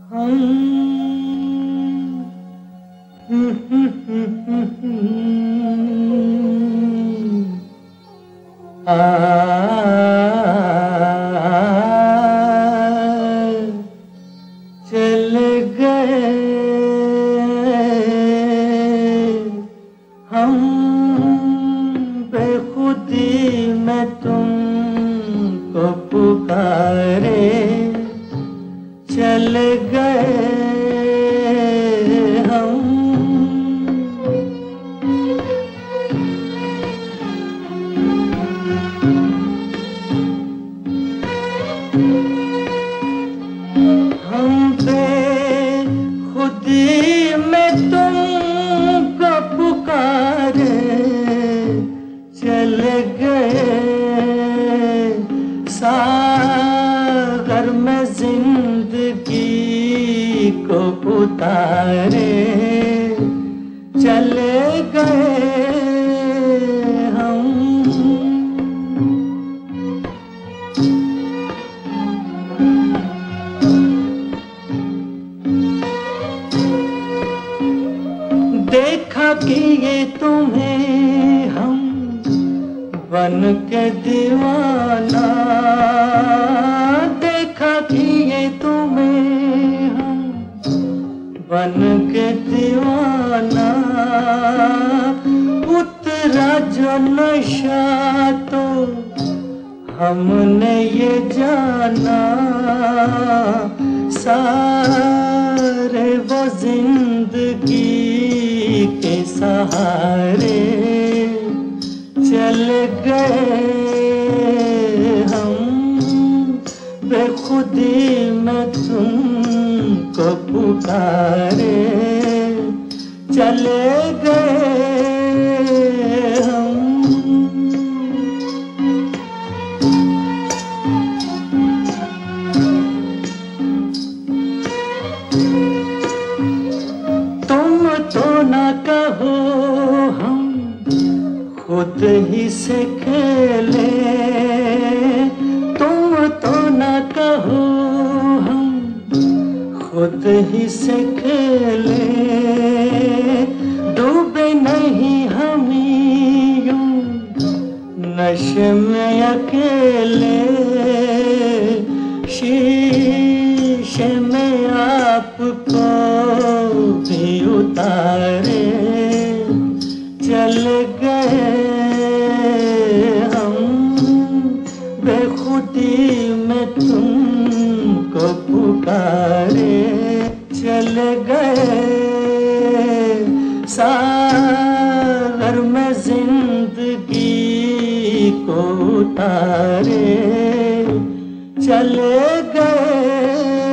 चल गए हम बेखुदी में तुमको पुकारे, चल गए हम। हम बेखुदी में तुमको पुकारे, चल गए सागर में जिंदगी को उतारे, चले गए हम। देखा कि ये तुम्हें हम बन के दीवाना, देखा कि ये तुम्हें हम बन के दीवाना, उतरा जो नशा तो हमने ये जाना, सारे वो जिंदगी के सहारे चल गए हम, बेखुदी में तुमको पुकारे, चले गए हम। तुम तो ना कहो हम खुद ही से खेले, तुम तो ना कहो हम खुद ही से खेले, डूबे नहीं हम यूं नशे में अकेले, शीशे में आपको भी उतारे, चल गए हम, बेखुदी में तुमको पुकारे, चल गए सागर में जिंदगी को उतारे, चले गए।